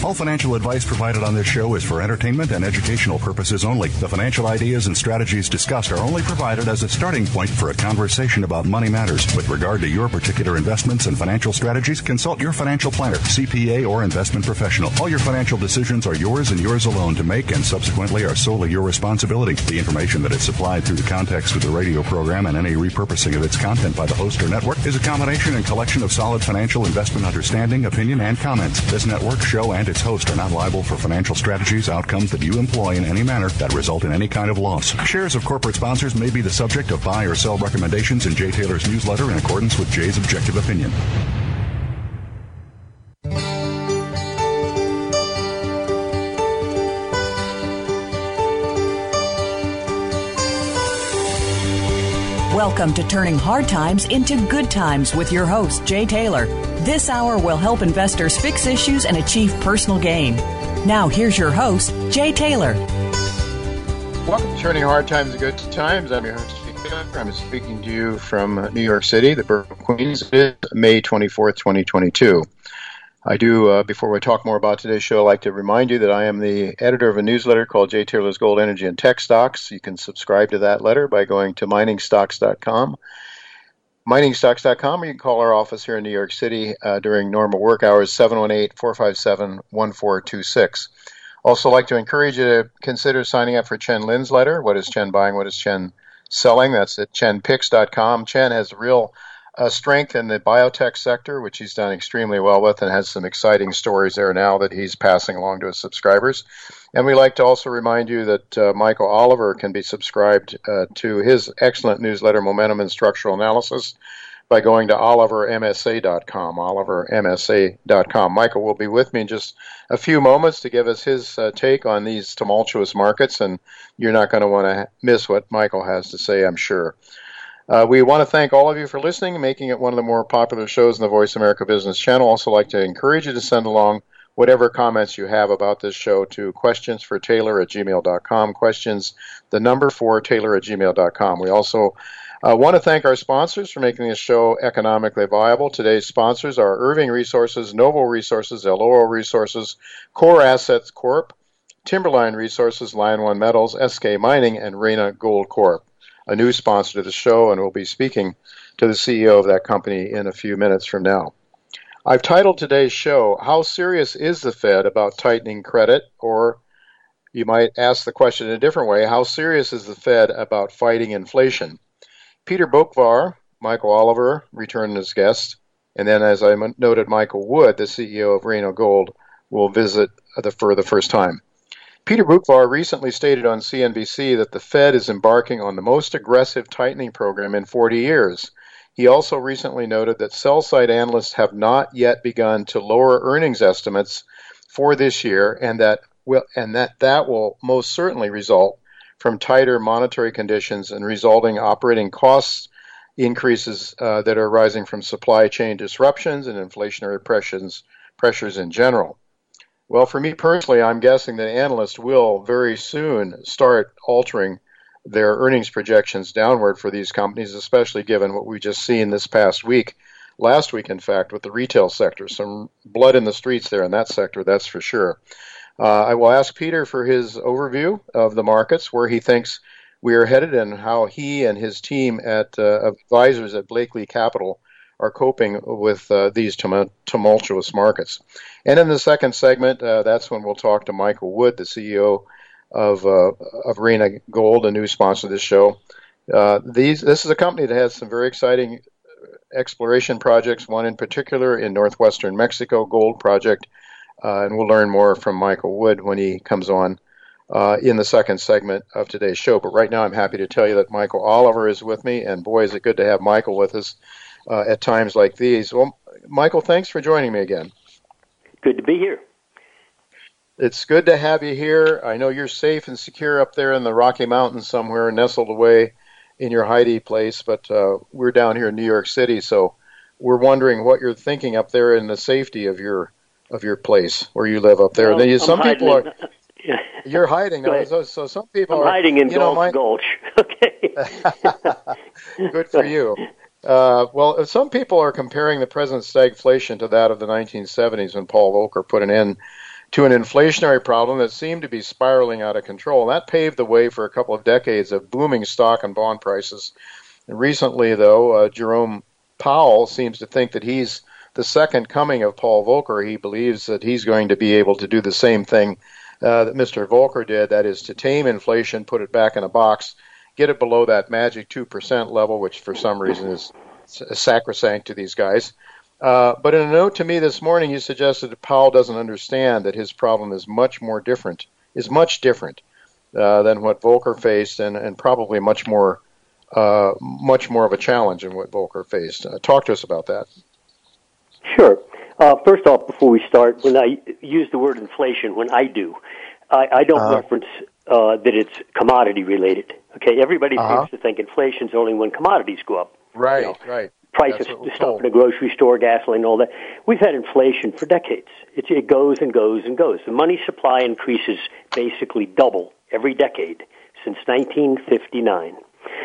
All financial advice provided on this show is for entertainment and educational purposes only. The financial ideas and strategies discussed are only provided as a starting point for a conversation about money matters. With regard to your particular investments and financial strategies, consult your financial planner, CPA, or investment professional. All your financial decisions are yours and yours alone to make and subsequently are solely your responsibility. The information that is supplied through the context of the radio program and any repurposing of its content by the host or network is a combination and collection of solid financial investment understanding, opinion, and comments. This network, show, and its host are not liable for financial strategies, outcomes that you employ in any manner that result in any kind of loss. Shares of corporate sponsors may be the subject of buy or sell recommendations in Jay Taylor's newsletter in accordance with Jay's objective opinion. Welcome to Turning Hard Times into Good Times with your host, Jay Taylor. This hour will help investors fix issues and achieve personal gain. Now, here's your host, Jay Taylor. Welcome to Turning Hard Times into Good Times. I'm your host, Jay Taylor. I'm speaking to you from New York City, the birth of Queens. It is May 24th, 2022. I do, before we talk more about today's show, I'd like to remind you that I am the editor of a newsletter called Jay Taylor's Gold, Energy, and Tech Stocks. You can subscribe to that letter by going to miningstocks.com. Miningstocks.com, or you can call our office here in New York City during normal work hours, 718-457-1426. Also like to encourage you to consider signing up for Chen Lin's letter, What is Chen Buying, What is Chen Selling? That's at chenpicks.com. Chen has real strength in the biotech sector, which he's done extremely well with and has some exciting stories there now that he's passing along to his subscribers. And we like to also remind you that Michael Oliver can be subscribed to his excellent newsletter, Momentum and Structural Analysis, by going to olivermsa.com, olivermsa.com. Michael will be with me in just a few moments to give us his take on these tumultuous markets, and you're not going to want to miss what Michael has to say, I'm sure. We want to thank all of you for listening, making it one of the more popular shows in the Voice America Business Channel. Also like to encourage you to send along whatever comments you have about this show to questionsfortaylor@gmail.com, questions, the number 4taylor@gmail.com. We also want to thank our sponsors for making this show economically viable. Today's sponsors are Irving Resources, Novo Resources, El Oro Resources, Core Assets Corp., Timberline Resources, Lion One Metals, SK Mining, and Reyna Gold Corp., a new sponsor to the show, and we'll be speaking to the CEO of that company in a few minutes from now. I've titled today's show, How Serious is the Fed About Tightening Credit? Or you might ask the question in a different way, how serious is the Fed about fighting inflation? Peter Boockvar, Michael Oliver, returned as guest, and then as I noted, Michael Wood, the CEO of Reyna Gold, will visit for the first time. Peter Boockvar recently stated on CNBC that the Fed is embarking on the most aggressive tightening program in 40 years. He also recently noted that sell-side analysts have not yet begun to lower earnings estimates for this year, and that will most certainly result from tighter monetary conditions and resulting operating costs increases that are rising from supply chain disruptions and inflationary pressures in general. Well, for me personally, I'm guessing that analysts will very soon start altering their earnings projections downward for these companies, especially given what we just seen this past week, last week, in fact, with the retail sector. Some blood in the streets there in that sector, that's for sure. I will ask Peter for his overview of the markets, where he thinks we are headed, and how he and his team at advisors at Blakely Capital are coping with these tumultuous markets. And in the second segment, that's when we'll talk to Michael Wood, the CEO of Reyna Gold, a new sponsor of this show. This is a company that has some very exciting exploration projects, one in particular in northwestern Mexico, gold project, and we'll learn more from Michael Wood when he comes on in the second segment of today's show. But right now I'm happy to tell you that Michael Oliver is with me, and boy, is it good to have Michael with us at times like these. Well, Michael, thanks for joining me again. Good to be here. It's good to have you here. I know you're safe and secure up there in the Rocky Mountains somewhere, nestled away in your hidey place, but we're down here in New York City, so we're wondering what you're thinking up there in the safety of your place where you live up there. Well, then some people are. You're hiding. So some people I'm hiding in Gulch. Okay. Good for you. Well, some people are comparing the present stagflation to that of the 1970s when Paul Volcker put an end to an inflationary problem that seemed to be spiraling out of control. And that paved the way for a couple of decades of booming stock and bond prices. And recently, though, Jerome Powell seems to think that he's the second coming of Paul Volcker. He believes that he's going to be able to do the same thing that Mr. Volcker did, that is to tame inflation, put it back in a box, get it below that magic 2% level, which for some reason is sacrosanct to these guys. But in a note to me this morning, you suggested that Powell doesn't understand that his problem is much different than what Volcker faced, and probably much more of a challenge than what Volcker faced. Talk to us about that. Sure. First off, before we start, when I use the word inflation, when I don't reference that it's commodity related. Okay, everybody seems to think inflation's only when commodities go up. Right, right. Price of stuff in a grocery store, gasoline, all that. We've had inflation for decades. It goes and goes and goes. The money supply increases basically double every decade since 1959.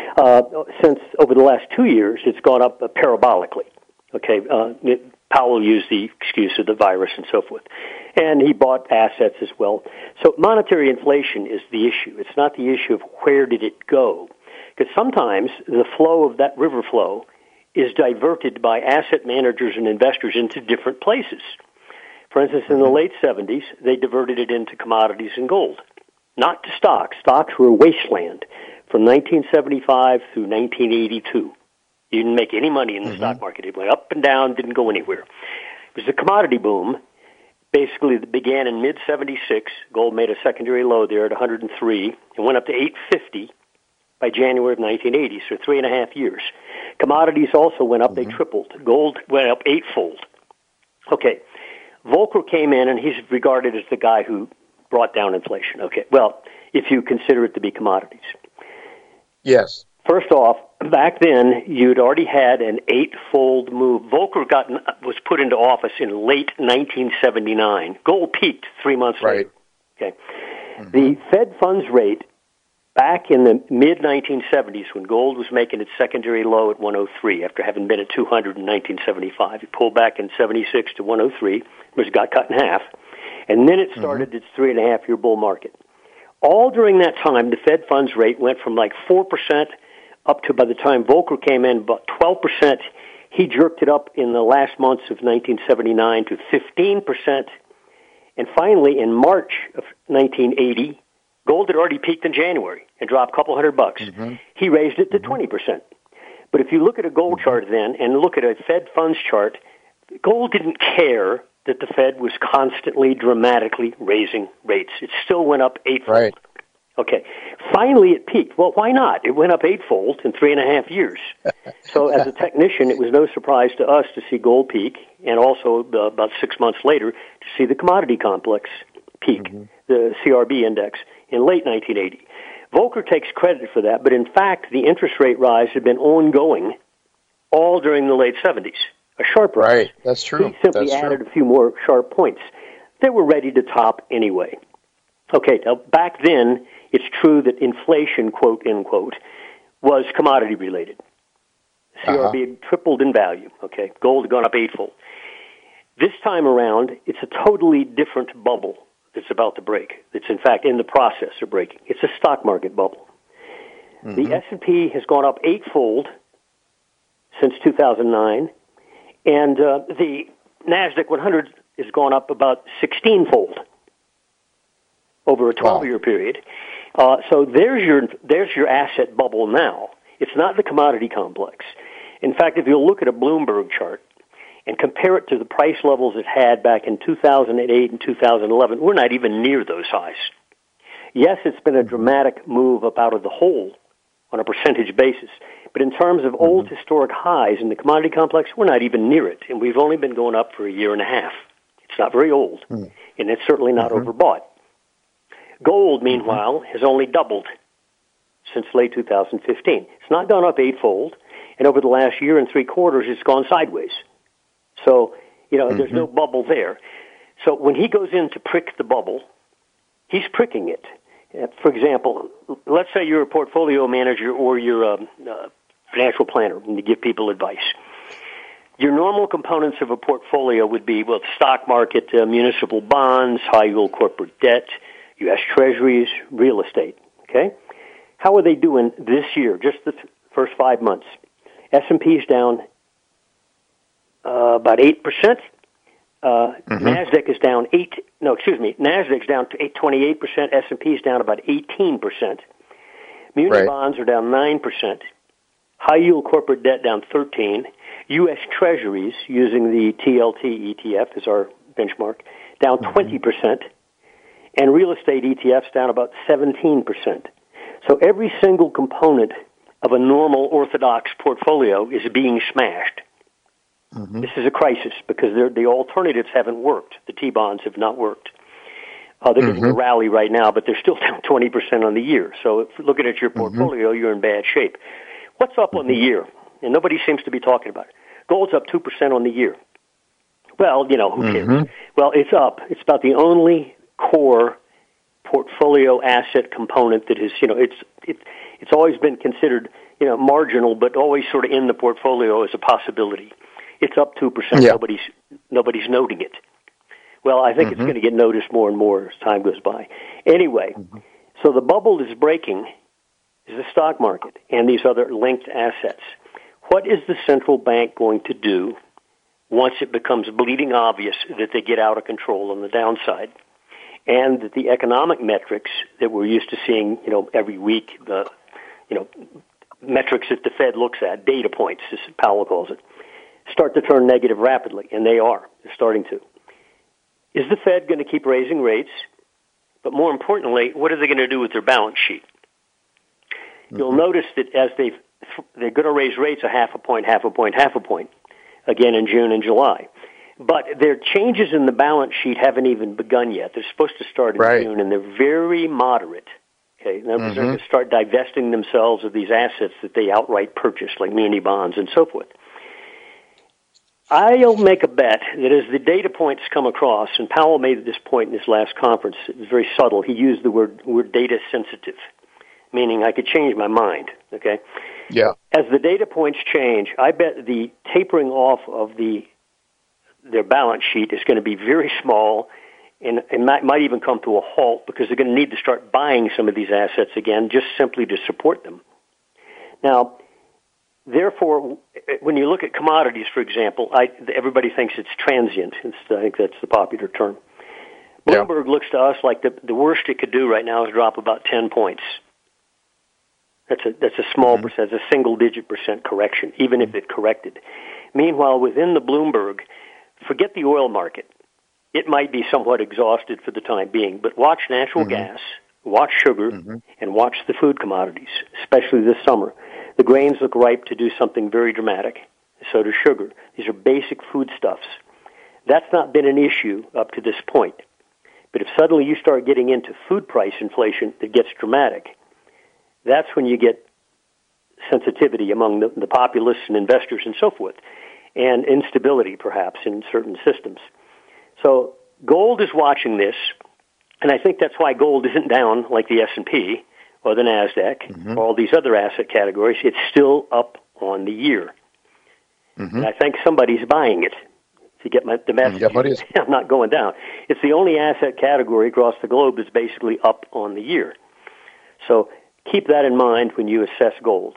Since over the last 2 years, it's gone up parabolically. Okay, Powell used the excuse of the virus and so forth. And he bought assets as well. So monetary inflation is the issue. It's not the issue of where did it go. Because sometimes the flow of that river flow is diverted by asset managers and investors into different places. For instance, in the late 70s, they diverted it into commodities and gold, not to stocks. Stocks were a wasteland from 1975 through 1982. You didn't make any money in the stock market. It went up and down, didn't go anywhere. It was a commodity boom, basically that began in mid-76. Gold made a secondary low there at 103 and went up to 850 by January of 1980, so 3.5 years. Commodities also went up. They tripled. Gold went up eightfold. Okay, Volcker came in, and he's regarded as the guy who brought down inflation. Okay, well, if you consider it to be commodities. Yes. First off, back then, you'd already had an eightfold move. Volcker was put into office in late 1979. Gold peaked 3 months later. Okay. The Fed funds rate back in the mid-1970s, when gold was making its secondary low at 103 after having been at 200 in 1975, it pulled back in 76 to 103, which got cut in half, and then it started its 3.5-year bull market. All during that time, the Fed funds rate went from like 4% up to, by the time Volcker came in, about 12%. He jerked it up in the last months of 1979 to 15%. And finally, in March of 1980, gold had already peaked in January and dropped a couple $100. He raised it to 20%. But if you look at a gold chart then and look at a Fed funds chart, gold didn't care that the Fed was constantly, dramatically raising rates. It still went up eightfold. Right. Okay. Finally, it peaked. Well, why not? It went up eightfold in 3.5 years. So as a technician, it was no surprise to us to see gold peak, and also about 6 months later to see the commodity complex peak, the CRB index, in late 1980. Volcker takes credit for that, but in fact, the interest rate rise had been ongoing all during the late 70s. A sharp rise. Right, that's true. He simply added a few more sharp points. They were ready to top anyway. Okay, now back then, it's true that inflation, quote, unquote, was commodity related. CRB had tripled in value, okay? Gold had gone up eightfold. This time around, it's a totally different bubble that's about to break. It's, in fact, in the process of breaking. It's a stock market bubble. The S&P has gone up eightfold since 2009, and the NASDAQ 100 has gone up about 16-fold over a 12-year period. So there's your asset bubble now. It's not the commodity complex. In fact, if you look at a Bloomberg chart and compare it to the price levels it had back in 2008 and 2011, we're not even near those highs. Yes, it's been a dramatic move up out of the hole on a percentage basis, but in terms of old historic highs in the commodity complex, we're not even near it, and we've only been going up for a year and a half. It's not very old, and it's certainly not overbought. Gold, meanwhile, has only doubled since late 2015. It's not gone up eightfold, and over the last year and 3 quarters, it's gone sideways. So, there's no bubble there. So when he goes in to prick the bubble, he's pricking it. For example, let's say you're a portfolio manager or you're a financial planner and you give people advice. Your normal components of a portfolio would be, well, the stock market, municipal bonds, high-yield corporate debt, U.S. Treasuries, real estate. Okay? How are they doing this year, just the first 5 months? S&P's down about 8%. NASDAQ is down NASDAQ's down to 28%. S&P's down about 18%. Muni bonds are down 9%. High-yield corporate debt down 13%. U.S. Treasuries, using the TLT ETF as our benchmark, down 20%. And real estate ETFs down about 17%. So every single component of a normal orthodox portfolio is being smashed. This is a crisis because the alternatives haven't worked. The T-bonds have not worked. They're getting a rally right now, but they're still down 20% on the year. So if looking at your portfolio, you're in bad shape. What's up on the year? And nobody seems to be talking about it. Gold's up 2% on the year. Well, who cares? Well, it's up. It's about the only core portfolio asset component that is, it's always been considered, marginal, but always sort of in the portfolio as a possibility. It's up 2%. Yeah. Nobody's noting it. Well, I think it's going to get noticed more and more as time goes by. Anyway, so the bubble is breaking is the stock market and these other linked assets. What is the central bank going to do once it becomes bleeding obvious that they get out of control on the downside? And that the economic metrics that we're used to seeing, every week, the, metrics that the Fed looks at, data points, as Powell calls it, start to turn negative rapidly, and they are. They're starting to. Is the Fed going to keep raising rates? But more importantly, what are they going to do with their balance sheet? You'll notice that as they're going to raise rates a half a point, again in June and July. But their changes in the balance sheet haven't even begun yet. They're supposed to start in June, and they're very moderate. Okay, they're going to start divesting themselves of these assets that they outright purchased, like muni bonds and so forth. I'll make a bet that as the data points come across, and Powell made this point in his last conference, it was very subtle. He used the word data sensitive, meaning I could change my mind. Okay. Yeah. As the data points change, I bet the tapering off of their balance sheet is going to be very small, and it might even come to a halt because they're going to need to start buying some of these assets again just simply to support them. Now, therefore, when you look at commodities, for example, everybody thinks it's transient. I think that's the popular term. Bloomberg looks to us like the worst it could do right now is drop about 10 points. That's a small percent, a single-digit % correction, even if it corrected. Meanwhile, within the Bloomberg, forget the oil market. It might be somewhat exhausted for the time being, but watch natural gas, watch sugar, and watch the food commodities, especially this summer. The grains look ripe to do something very dramatic. So does sugar. These are basic foodstuffs. That's not been an issue up to this point. But if suddenly you start getting into food price inflation that gets dramatic, that's when you get sensitivity among the populace and investors and so forth, and instability perhaps in certain systems. So gold is watching this, and I think that's why gold isn't down like the S&P or the NASDAQ or all these other asset categories. It's still up on the year. And I think somebody's buying it. To get the message, I'm not going down. It's the only asset category across the globe that's basically up on the year. So keep that in mind when you assess gold.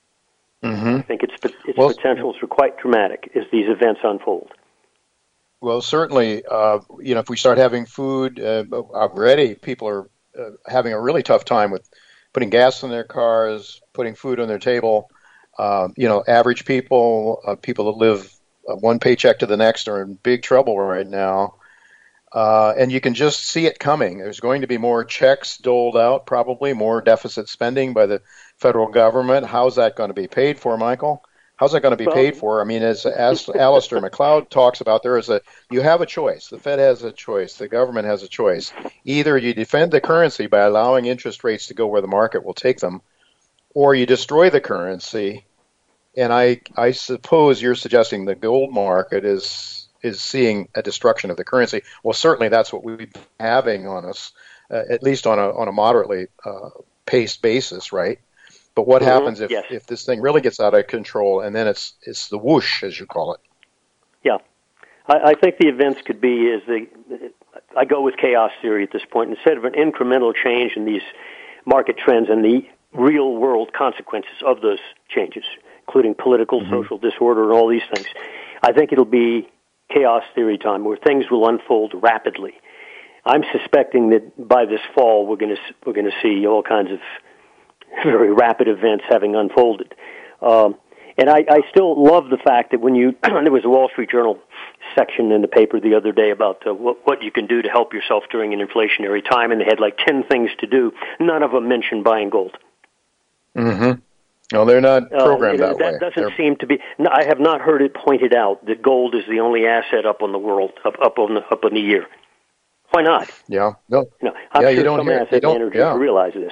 I think its potentials are quite dramatic as these events unfold. Well, certainly, if we start having food, already people are having a really tough time with putting gas in their cars, putting food on their table. Average people, people that live one paycheck to the next are in big trouble right now. And you can just see it coming. There's going to be more checks doled out, probably more deficit spending by the federal government. How's that going to be paid for, Michael? How's that going to be paid for? I mean, as Alistair McLeod talks about, you have a choice. The Fed has a choice. The government has a choice. Either you defend the currency by allowing interest rates to go where the market will take them, or you destroy the currency. And I suppose you're suggesting the gold market is seeing a destruction of the currency. Well, certainly that's what we've been having on us, at least on a moderately paced basis, right? But what happens if this thing really gets out of control, and then it's the whoosh, as you call it? Yeah. I think the events could be I go with chaos theory at this point. Instead of an incremental change in these market trends and the real world consequences of those changes, including political, social disorder, and all these things, I think it'll be chaos theory time where things will unfold rapidly. I'm suspecting that by this fall we're going to see all kinds of very rapid events having unfolded. And I still love the fact that when there was a Wall Street Journal section in the paper the other day about what you can do to help yourself during an inflationary time, and they had like 10 things to do. None of them mentioned buying gold. Mm-hmm. No, they're not programmed that way. That doesn't seem to be. No, I have not heard it pointed out that gold is the only asset up on the world, up on the year. Why not? Yeah. No. I'm sure you don't some hear, asset managers realize this.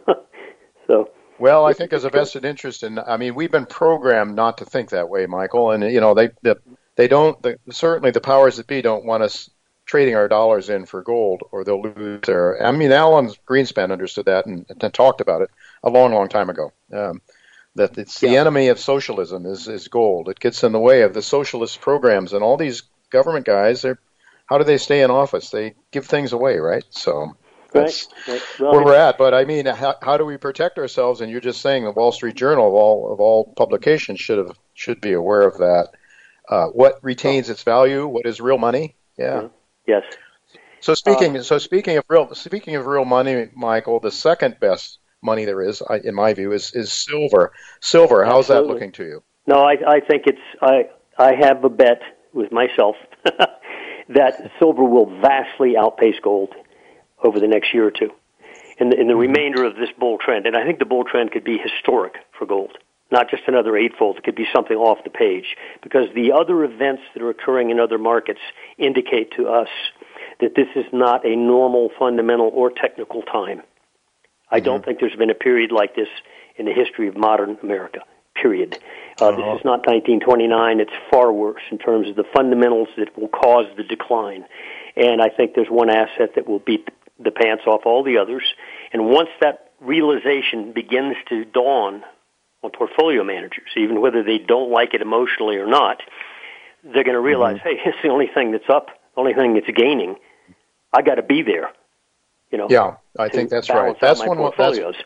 So. Well, I think there's a vested interest in. I mean, we've been programmed not to think that way, Michael, and they don't. Certainly, the powers that be don't want us trading our dollars in for gold, or they'll lose their. I mean, Alan Greenspan understood that and talked about it a long, long time ago. That it's the enemy of socialism is gold. It gets in the way of the socialist programs, and all these government guys. How do they stay in office? They give things away, right? So. That's where we're at. But I mean, how do we protect ourselves? And you're just saying the Wall Street Journal of all publications should be aware of that. What retains its value? What is real money? Yeah. Yes. So speaking of real money, Michael, the second best money there is, in my view, is silver. Silver. How's that looking to you? No, I think I have a bet with myself that silver will vastly outpace gold over the next year or two in the remainder of this bull trend. And I think the bull trend could be historic for gold, not just another eightfold. It could be something off the page, because the other events that are occurring in other markets indicate to us that this is not a normal, fundamental, or technical time. I don't think there's been a period like this in the history of modern America, period. This is not 1929. It's far worse in terms of the fundamentals that will cause the decline. And I think there's one asset that will beat the pants off all the others. And once that realization begins to dawn on portfolio managers, even whether they don't like it emotionally or not, they're going to realize, hey, it's the only thing that's up, the only thing that's gaining. I got to be there. Yeah, I think that's right. That's when we'll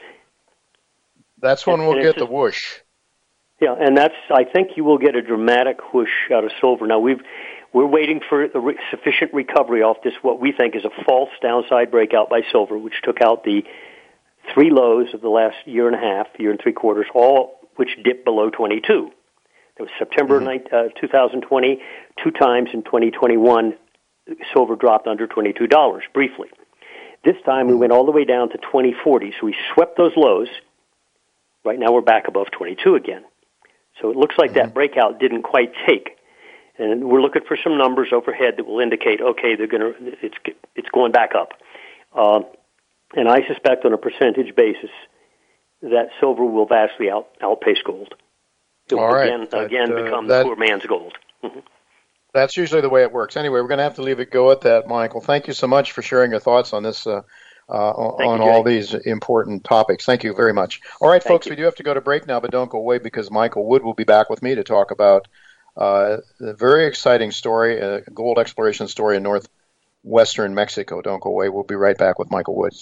get the whoosh. Yeah, and I think you will get a dramatic whoosh out of silver. Now we're waiting for sufficient recovery off this, what we think is a false downside breakout by silver, which took out the three lows of the last year and a half, year and three quarters, all which dipped below 22. It was September 2020, two times in 2021, silver dropped under $22 briefly. This time we went all the way down to 2040, so we swept those lows. Right now we're back above 22 again. So it looks like that breakout didn't quite take. And we're looking for some numbers overhead that will indicate, okay, it's going back up. And I suspect on a percentage basis that silver will vastly outpace gold. It will again become the poor man's gold. Mm-hmm. That's usually the way it works. Anyway, we're going to have to leave it go at that, Michael. Thank you so much for sharing your thoughts on this, on all these important topics. Thank you very much. All right, folks, we do have to go to break now, but don't go away, because Michael Wood will be back with me to talk about a very exciting story, a gold exploration story in northwestern Mexico. Don't go away. We'll be right back with Michael Wood.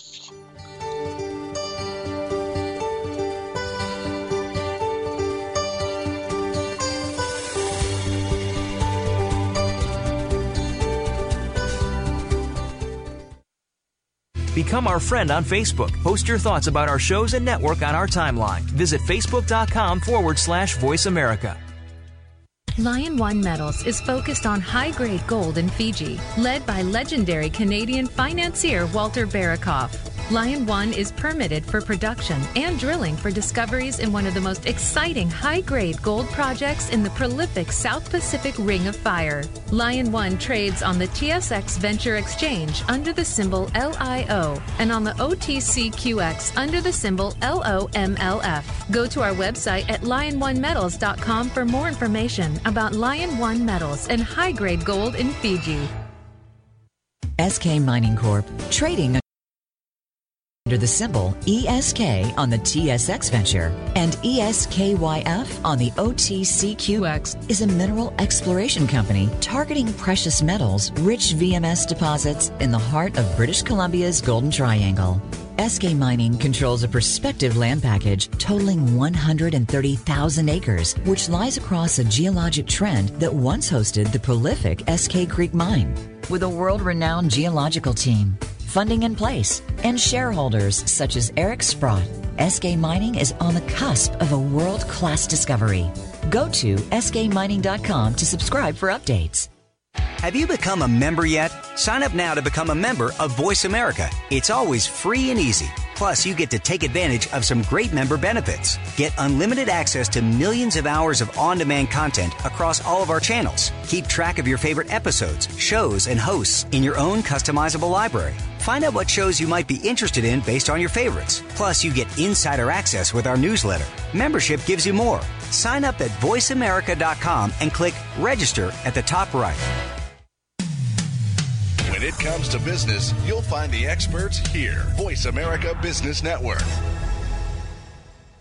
Become our friend on Facebook. Post your thoughts about our shows and network on our timeline. Visit facebook.com/Voice America. Lion One Metals is focused on high-grade gold in Fiji, led by legendary Canadian financier Walter Barakoff. Lion One is permitted for production and drilling for discoveries in one of the most exciting high-grade gold projects in the prolific South Pacific Ring of Fire. Lion One trades on the TSX Venture Exchange under the symbol LIO and on the OTCQX under the symbol LOMLF. Go to our website at liononemetals.com for more information about Lion One Metals and high-grade gold in Fiji. SK Mining Corp. Trading under the symbol ESK on the TSX Venture and ESKYF on the OTCQX, is a mineral exploration company targeting precious metals, rich VMS deposits in the heart of British Columbia's Golden Triangle. SK Mining controls a prospective land package totaling 130,000 acres, which lies across a geologic trend that once hosted the prolific SK Creek Mine. With a world-renowned geological team, funding in place, and shareholders such as Eric Sprott, SK Mining is on the cusp of a world-class discovery. Go to skmining.com to subscribe for updates. Have you become a member yet? Sign up now to become a member of Voice America. It's always free and easy. Plus, you get to take advantage of some great member benefits. Get unlimited access to millions of hours of on-demand content across all of our channels. Keep track of your favorite episodes, shows, and hosts in your own customizable library. Find out what shows you might be interested in based on your favorites. Plus, you get insider access with our newsletter. Membership gives you more. Sign up at voiceamerica.com and click register at the top right. When it comes to business, you'll find the experts here. Voice America Business Network.